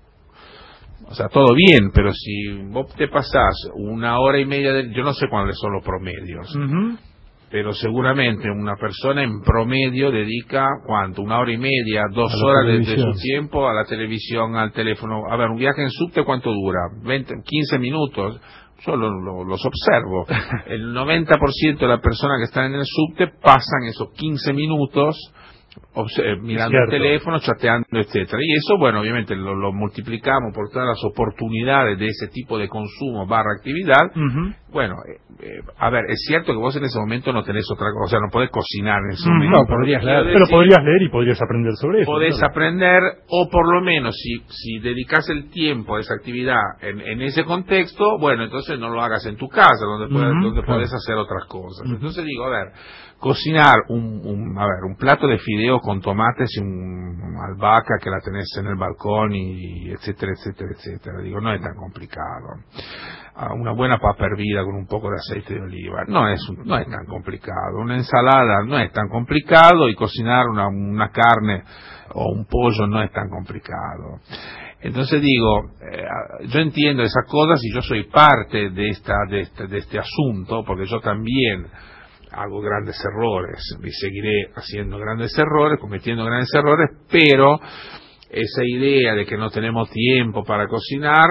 o sea, todo bien, pero si vos te pasás una hora y media, de, yo no sé cuáles son los promedios, uh-huh. pero seguramente una persona en promedio dedica, ¿cuánto? Una hora y media, dos horas de, de su tiempo a la televisión, al teléfono. A ver, un viaje en subte, ¿cuánto dura? veinte, quince minutos. Yo lo, lo, los observo. El noventa por ciento de las personas que están en el subte pasan esos quince minutos mirando el teléfono, chateando, etcétera. Y eso, bueno, obviamente lo, lo multiplicamos por todas las oportunidades de ese tipo de consumo barra actividad. Uh-huh. Bueno, eh, eh, a ver, es cierto que vos en ese momento no tenés otra cosa, o sea, no podés cocinar en ese uh-huh. momento. No, podrías leer, decir, pero podrías leer y podrías aprender sobre eso. Podés claro. aprender, o por lo menos, si, si dedicas el tiempo a esa actividad en, en ese contexto, bueno, entonces no lo hagas en tu casa, donde, puedes, uh-huh. donde podés hacer otras cosas. Uh-huh. Entonces digo, a ver, cocinar un, un, a ver, un plato de fideo con tomates y un, una albahaca que la tenés en el balcón y etcétera, etcétera, etcétera. Digo, no es tan complicado. Una buena papa hervida con un poco de aceite de oliva, no es, no es tan complicado. Una ensalada no es tan complicado y cocinar una, una carne o un pollo no es tan complicado. Entonces digo, eh, yo entiendo esas cosas y yo soy parte de esta, de este, de este asunto, porque yo también hago grandes errores y seguiré haciendo grandes errores, cometiendo grandes errores, pero esa idea de que no tenemos tiempo para cocinar,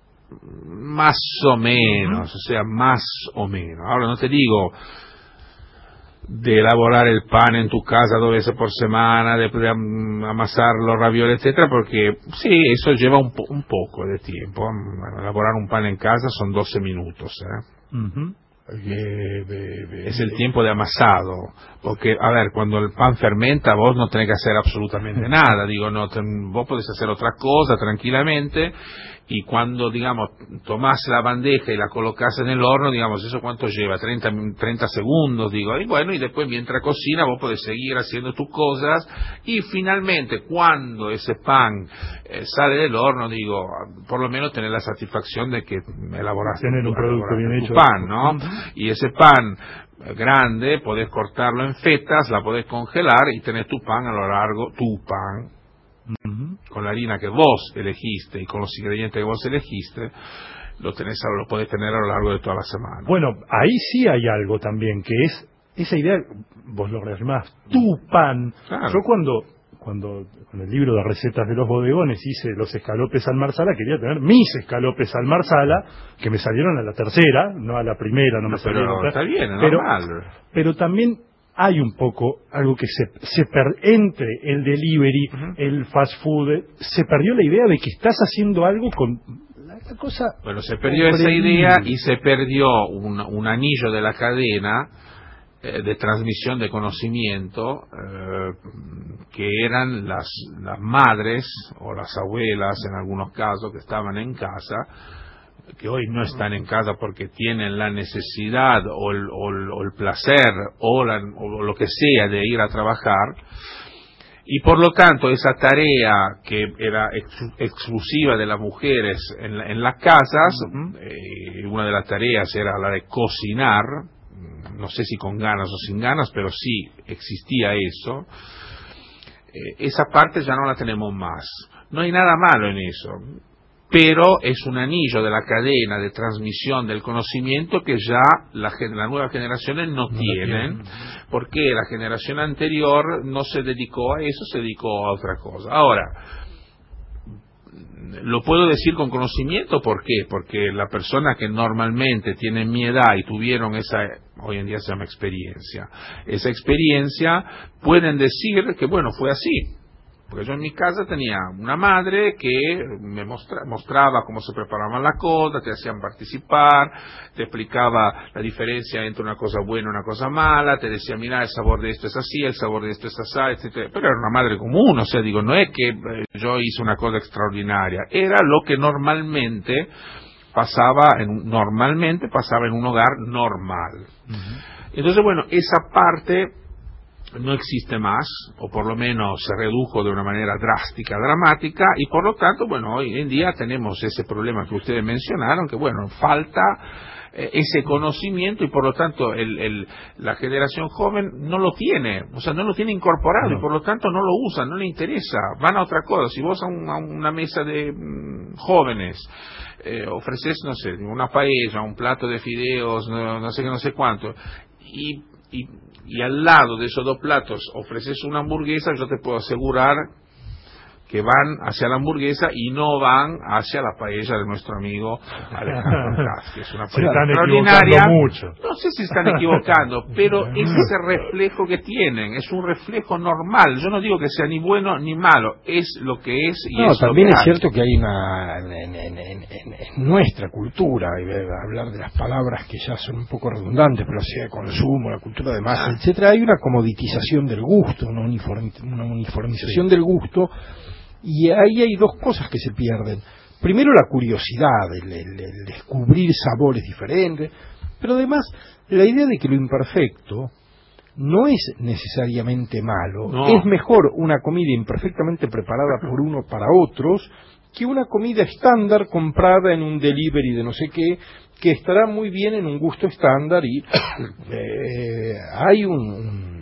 más o menos, o sea, más o menos. Ahora no te digo de elaborar el pan en tu casa dos veces por semana, de, de amasar los ravioles, etcétera, porque sí, eso lleva un, po- un poco de tiempo. Bueno, elaborar un pan en casa son doce minutos, ¿eh? Uh-huh. Es el tiempo de amasado, porque, a ver, cuando el pan fermenta vos no tenés que hacer absolutamente nada, digo, no, te, vos podés hacer otra cosa tranquilamente, y cuando, digamos, tomás la bandeja y la colocás en el horno, digamos, ¿eso cuánto lleva? treinta, treinta segundos, digo, y bueno, y después mientras cocina vos podés seguir haciendo tus cosas, y finalmente, cuando ese pan eh, sale del horno, digo, por lo menos tener la satisfacción de que elaboraste tener un producto bien hecho, tu pan, ¿no? Uh-huh. Y ese pan grande podés cortarlo en fetas, la podés congelar y tenés tu pan a lo largo, tu pan, uh-huh. con la harina que vos elegiste y con los ingredientes que vos elegiste, lo tenés, lo podés tener a lo largo de toda la semana. Bueno, ahí sí hay algo también, que es esa idea, vos lo reafirmás, tu pan. Claro. Yo cuando cuando con el libro de recetas de los bodegones hice los escalopes al marsala, quería tener mis escalopes al marsala, que me salieron a la tercera, no a la primera, no, no me salieron. Pero está bien, es pero, normal. Pero también hay un poco algo que se, se per, entre el delivery, uh-huh. el fast food, se perdió la idea de que estás haciendo algo con la, la cosa. Bueno, se perdió esa idea y se perdió un, un anillo de la cadena eh, de transmisión de conocimiento, eh, que eran las, las madres o las abuelas en algunos casos que estaban en casa, que hoy no están en casa porque tienen la necesidad o el, o el, o el placer o, la, o lo que sea de ir a trabajar, y por lo tanto esa tarea que era ex, exclusiva de las mujeres en, la, en las casas, uh-huh. eh, una de las tareas era la de cocinar, no sé si con ganas o sin ganas, pero sí existía eso. Eh, esa parte ya no la tenemos más. No hay nada malo en eso, pero es un anillo de la cadena de transmisión del conocimiento que ya la, las nuevas generaciones no, no tienen, tienen, porque la generación anterior no se dedicó a eso, se dedicó a otra cosa. Ahora, lo puedo decir con conocimiento, ¿por qué? Porque las personas que normalmente tienen mi edad y tuvieron esa, hoy en día se llama experiencia, esa experiencia, pueden decir que bueno, fue así. Porque yo en mi casa tenía una madre que me mostra, mostraba cómo se preparaban las cosas, te hacían participar, te explicaba la diferencia entre una cosa buena y una cosa mala, te decía, mira, el sabor de esto es así, el sabor de esto es así, etcétera. Pero era una madre común, o sea, digo, no es que eh, yo hice una cosa extraordinaria, era lo que normalmente pasaba, en, normalmente pasaba en un hogar normal. Uh-huh. Entonces, bueno, esa parte no existe más, o por lo menos se redujo de una manera drástica, dramática, y por lo tanto, bueno, hoy en día tenemos ese problema que ustedes mencionaron, que bueno, falta eh, ese conocimiento, y por lo tanto el, el, la generación joven no lo tiene, o sea, no lo tiene incorporado, no. Y por lo tanto no lo usan, no le interesa, van a otra cosa. Si vos a, un, a una mesa de mm, jóvenes eh, ofreces, no sé, una paella, un plato de fideos, no, no sé qué, no sé cuánto, y Y, y al lado de esos dos platos ofreces una hamburguesa, yo te puedo asegurar que van hacia la hamburguesa y no van hacia la paella de nuestro amigo Alejandro Cas, que es una paella extraordinaria. Mucho. No sé si están equivocando, pero es ese reflejo que tienen, es un reflejo normal. Yo no digo que sea ni bueno ni malo, es lo que es y no, es también lo que es hay. Cierto que hay una en, en, en, en, en nuestra cultura, y hablar de las palabras que ya son un poco redundantes, pero sea de consumo, la cultura de masa, etcétera, hay una comoditización del gusto, una, uniform, una uniformización sí. del gusto. Y ahí hay dos cosas que se pierden. Primero, la curiosidad, el, el, el descubrir sabores diferentes, pero además la idea de que lo imperfecto no es necesariamente malo. No. Es mejor una comida imperfectamente preparada por uno para otros que una comida estándar comprada en un delivery de no sé qué, que estará muy bien en un gusto estándar. Y eh, hay un, un,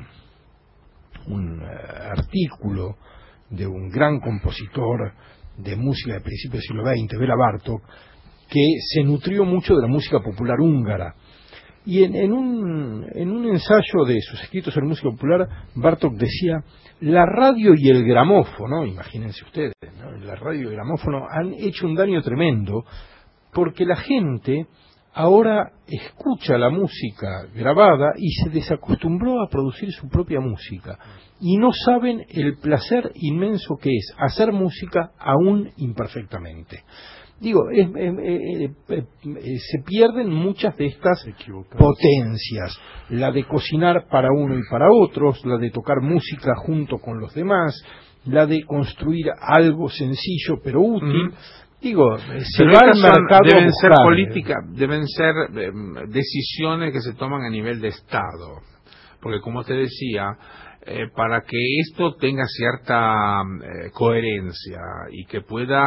un artículo de un gran compositor de música de principios del siglo veinte, Béla Bartók, que se nutrió mucho de la música popular húngara. Y en, en, un, en un ensayo de sus escritos sobre música popular, Bartók decía, la radio y el gramófono, imagínense ustedes, ¿no? La radio y el gramófono han hecho un daño tremendo, porque la gente ahora escucha la música grabada y se desacostumbró a producir su propia música. Y no saben el placer inmenso que es hacer música aún imperfectamente. Digo, es, es, es, es, es, se pierden muchas de estas potencias, la de cocinar para uno y para otros, la de tocar música junto con los demás, la de construir algo sencillo pero útil. Mm-hmm. Digo, se pero va al mercado deben a ser buscar, política, deben ser eh, decisiones que se toman a nivel de Estado, porque como te decía, Eh, para que esto tenga cierta eh, coherencia y que pueda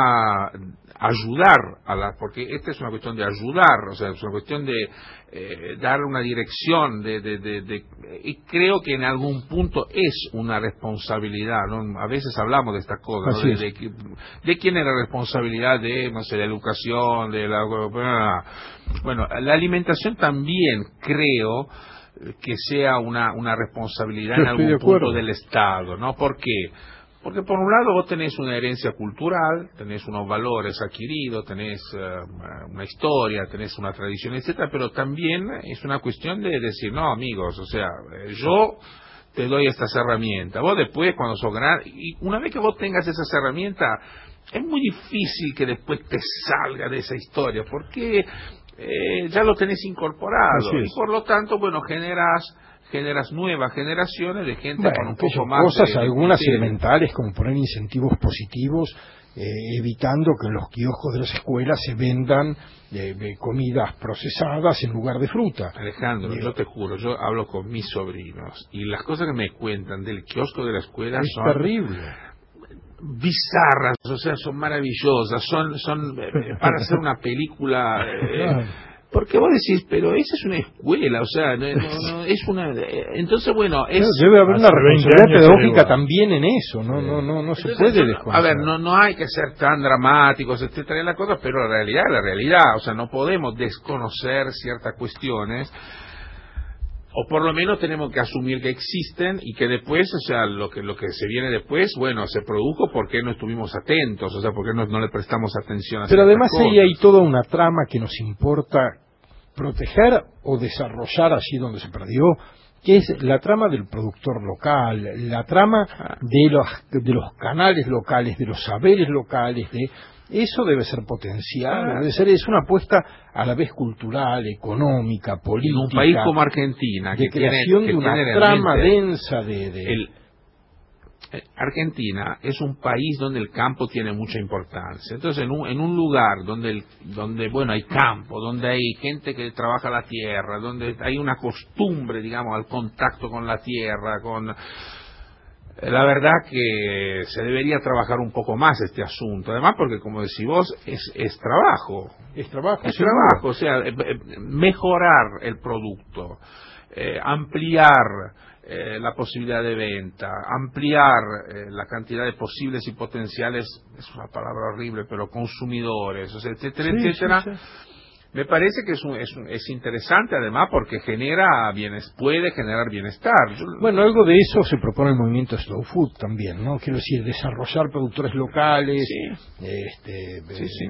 ayudar a la, porque esta es una cuestión de ayudar, o sea, es una cuestión de eh, dar una dirección, de, de, de, de, y creo que en algún punto es una responsabilidad, ¿no? A veces hablamos de estas cosas, ¿no? de, de, de, de quién es la responsabilidad de, no sé, la educación, de la, bueno, la alimentación también creo que sea una, una responsabilidad en algún punto del Estado, ¿no? ¿Por qué? Porque por un lado vos tenés una herencia cultural, tenés unos valores adquiridos, tenés uh, una historia, tenés una tradición, etcétera, pero también es una cuestión de decir, no, amigos, o sea, yo te doy estas herramientas, vos después cuando sos grande, y una vez que vos tengas esas herramientas, es muy difícil que después te salga de esa historia, porque Eh, ya lo tenés incorporado y por lo tanto, bueno, generas generas nuevas generaciones de gente bueno, con un poco más cosas de, de algunas criterio. Elementales, como poner incentivos positivos, eh, evitando que en los kioscos de las escuelas se vendan eh, de comidas procesadas en lugar de fruta. Alejandro, Digo, yo te juro, yo hablo con mis sobrinos y las cosas que me cuentan del kiosco de la escuela es son terrible, bizarras, o sea, son maravillosas, son son eh, para hacer una película, eh, porque vos decís, pero esa es una escuela, o sea, no, no, no, es una, eh, entonces bueno, es, debe haber una responsabilidad pedagógica también en eso, no, no, no, no se puede desconocer. A ver, no, no hay que ser tan dramáticos, etcétera, la cosa, pero la realidad es la realidad, o sea, no podemos desconocer ciertas cuestiones. O por lo menos tenemos que asumir que existen y que después, o sea, lo que lo que se viene después, bueno, se produjo porque no estuvimos atentos, o sea, porque no, no le prestamos atención a Pero además cosas. ahí hay toda una trama que nos importa proteger o desarrollar allí donde se perdió, que es la trama del productor local, la trama de los, de los canales locales, de los saberes locales, de eso debe ser potencial, debe ser, es una apuesta a la vez cultural, económica, política. En un país como Argentina, de que creación tiene, que de una tiene trama densa de... de el, Argentina es un país donde el campo tiene mucha importancia. Entonces, en un, en un lugar donde, el, donde, bueno, hay campo, donde hay gente que trabaja la tierra, donde hay una costumbre, digamos, al contacto con la tierra, con... La verdad que se debería trabajar un poco más este asunto. Además, porque, como decís vos, es, es trabajo. Es trabajo. Es trabajo. O sea, mejorar el producto, eh, ampliar... Eh, la posibilidad de venta, ampliar eh, la cantidad de posibles y potenciales, es una palabra horrible, pero consumidores, o sea, etcétera, sí, etcétera. Sí, sí. Me parece que es, un, es, un, es interesante además porque genera bienes, puede generar bienestar. Yo, bueno, algo de eso se propone el movimiento Slow Food también, ¿no? Quiero decir, desarrollar productores locales. Sí, este, sí, eh, sí.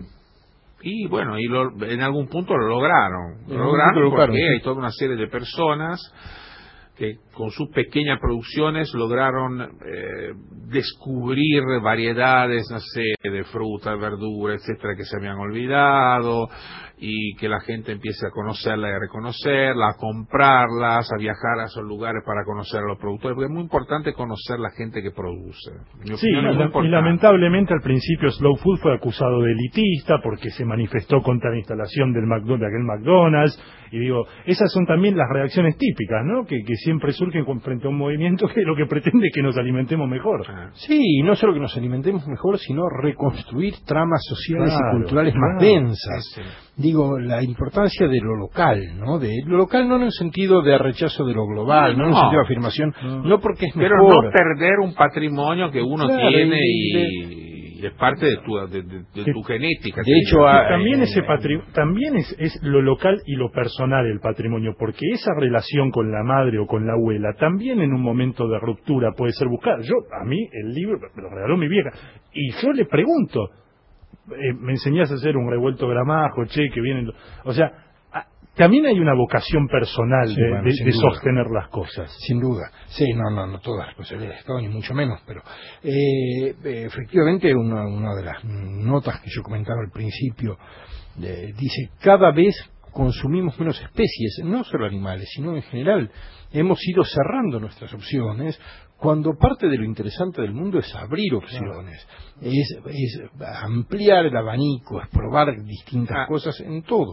Y bueno, y lo, en algún punto lo lograron. Lo lograron porque lograron, sí. Hay toda una serie de personas que con sus pequeñas producciones lograron eh, descubrir variedades, no sé, de frutas, verduras, etcétera, que se habían olvidado, y que la gente empiece a conocerla y a reconocerla, a comprarlas, a viajar a esos lugares para conocer a los productores, porque es muy importante conocer la gente que produce. Sí, y lamentablemente al principio Slow Food fue acusado de elitista porque se manifestó contra la instalación del McDonald's, de aquel McDonald's, y digo, esas son también las reacciones típicas, ¿no? Que, que siempre surgen frente a un movimiento que lo que pretende es que nos alimentemos mejor. Sí, y no solo que nos alimentemos mejor, sino reconstruir tramas sociales claro, y culturales claro, más densas. sí. Digo, la importancia de lo local, ¿no? De lo local no en un sentido de rechazo de lo global, no, no en un sentido de afirmación, no, no porque es mejor. Pero no perder un patrimonio que uno claro, tiene y, y, y es parte de tu, de, de, de que, tu genética. De hecho, a, también ese patri, también es, es lo local y lo personal el patrimonio, porque esa relación con la madre o con la abuela también en un momento de ruptura puede ser buscada. Yo, a mí, el libro me lo regaló mi vieja, y yo le pregunto, Eh, me enseñás a hacer un revuelto gramajo, che, que vienen... O sea, a, también hay una vocación personal sí, de, bueno, de, de sostener las cosas. Sin duda. Sí, no, no, no todas las responsabilidades de Estado, ni mucho menos, pero eh, efectivamente una, una de las notas que yo comentaba al principio eh, dice, cada vez consumimos menos especies, no solo animales, sino en general. Hemos ido cerrando nuestras opciones, cuando parte de lo interesante del mundo es abrir opciones, no. es, es ampliar el abanico, es probar distintas ah. cosas en todo.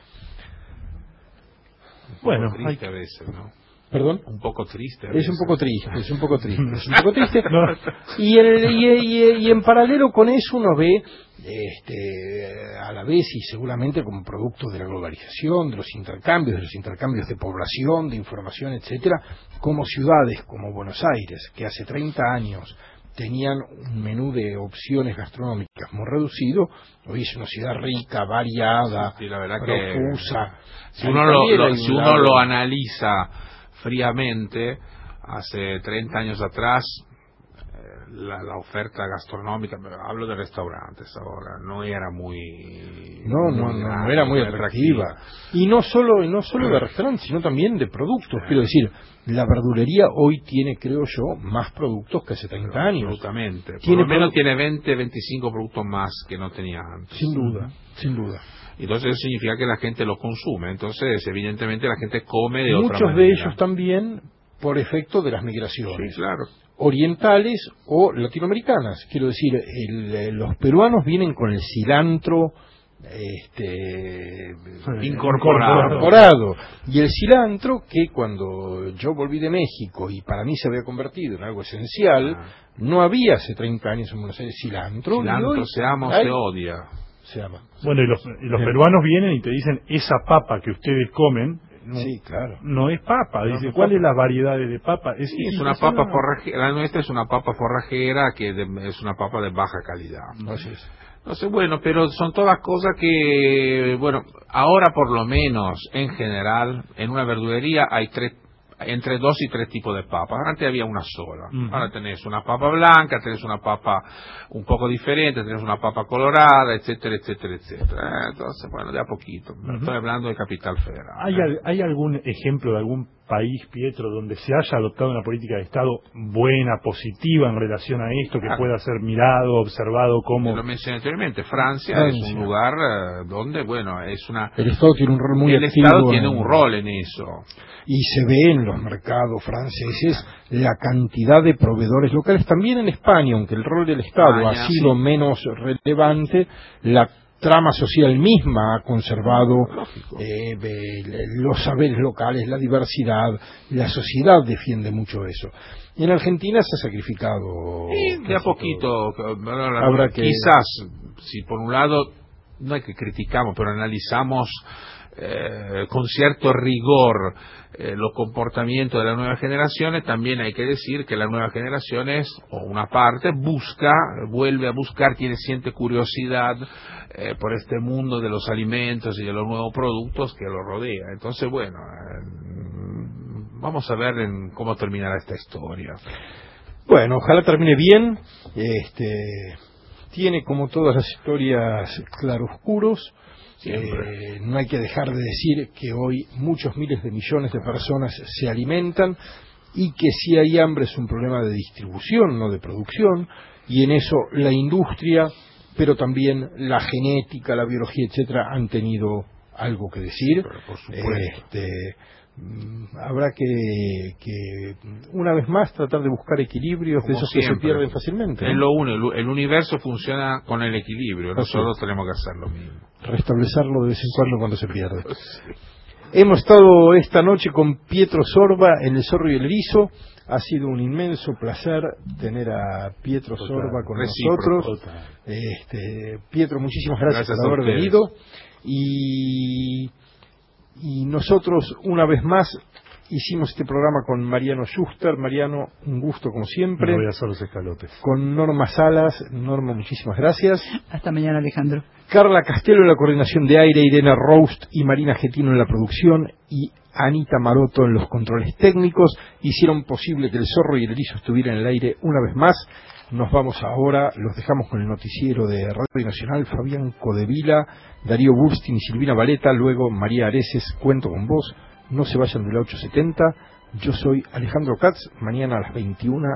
Bueno, hay que a veces, ¿no? ¿Perdón? Un poco triste. Es un poco triste, es un poco triste, es un poco triste. No. Y, el, y, y, y en paralelo con eso uno ve, este, a la vez y seguramente como producto de la globalización, de los intercambios, de los intercambios de población, de información, etcétera, como ciudades como Buenos Aires, que hace treinta años tenían un menú de opciones gastronómicas muy reducido, hoy es una ciudad rica, variada, sí, sí, la verdad profusa. Que si uno lo, lo, si uno lo analiza fríamente, hace treinta años atrás eh, la, la oferta gastronómica, hablo de restaurantes ahora, no era muy no no muy, no, no era muy atractiva. atractiva y no solo no solo de restaurantes sino también de productos, quiero decir, la verdulería hoy tiene, creo yo, más productos que hace treinta años. Absolutamente, por tiene lo menos tiene veinte, veinticinco productos más que no tenía antes. Sin duda, sin duda. Entonces eso significa que la gente lo consume, entonces evidentemente la gente come de otra manera. Muchos de ellos también por efecto de las migraciones. Sí, claro. Orientales o latinoamericanas. Quiero decir, el, los peruanos vienen con el cilantro este, incorporado. incorporado. Y el cilantro, que cuando yo volví de México y para mí se había convertido en algo esencial, ah. no había hace treinta años en Buenos Aires cilantro. Cilantro hoy, se ama o se odia. Se ama. Bueno, y los, y los peruanos vienen y te dicen, esa papa que ustedes comen, no, sí, claro. no es papa. Dice, no, ¿cuáles son las variedades de papa? Es, sí, es una papa forrajera. La nuestra es una papa forrajera que de, es una papa de baja calidad. Así es. No sé, bueno, pero son todas cosas que, bueno, ahora por lo menos, en general, en una verdulería hay tres, entre dos y tres tipos de papas. Antes había una sola. Uh-huh. Ahora tenés una papa blanca, tenés una papa un poco diferente, tenés una papa colorada, etcétera, etcétera, etcétera. Entonces, bueno, de a poquito. Uh-huh. Estoy hablando de Capital Federal. ¿Hay, ¿eh? ¿Hay algún ejemplo de algún país, Pietro, donde se haya adoptado una política de Estado buena, positiva en relación a esto, que ah, pueda ser mirado, observado como... Lo mencioné anteriormente, Francia, Francia es un lugar uh, donde, bueno, es una... El Estado tiene un rol muy el activo. El Estado tiene un rol en eso. Y se ve en los mercados franceses la cantidad de proveedores locales, también en España, aunque el rol del Estado España, ha sido sí. menos relevante, la trama social misma ha conservado eh, los saberes locales, la diversidad, la sociedad defiende mucho eso. Y en Argentina se ha sacrificado. Sí, de a poquito. Habrá que... Quizás, si por un lado, no es que criticamos, pero analizamos eh, con cierto rigor eh, los comportamientos de las nuevas generaciones, también hay que decir que las nuevas generaciones, o una parte, busca, vuelve a buscar, tiene, siente curiosidad eh, por este mundo de los alimentos y de los nuevos productos que lo rodea. Entonces, bueno, eh, vamos a ver en cómo terminará esta historia. Bueno, ojalá termine bien. Este, tiene, como todas las historias, claroscuros. Eh, no hay que dejar de decir que hoy muchos miles de millones de personas se alimentan y que si hay hambre es un problema de distribución, no de producción, y en eso la industria, pero también la genética, la biología, etcétera, han tenido algo que decir. Pero por supuesto. Este, habrá que, que una vez más tratar de buscar equilibrios de esos siempre. que se pierden fácilmente. Es lo uno, el universo funciona con el equilibrio, nosotros tenemos que hacer lo mismo. Restablecerlo de vez en cuando cuando se pierde. Hemos estado esta noche con Pietro Sorba en El Zorro y el Erizo. Ha sido un inmenso placer tener a Pietro total, Sorba con nosotros. Este, Pietro, muchísimas gracias, gracias por haber venido. Y Y nosotros, una vez más, hicimos este programa con Mariano Schuster. Mariano, un gusto como siempre. No voy a hacer los escalotes. Con Norma Salas. Norma, muchísimas gracias. Hasta mañana, Alejandro. Carla Castelo en la coordinación de aire, Irene Roust y Marina Getino en la producción y Anita Maroto en los controles técnicos. Hicieron posible que El Zorro y el Erizo estuvieran en el aire una vez más. Nos vamos ahora, los dejamos con el noticiero de Radio Nacional, Fabián Codevila, Darío Burstin y Silvina Valeta, luego María Areces, Cuento con Vos. No se vayan de la ocho setenta. Yo soy Alejandro Katz, mañana a las veintiuna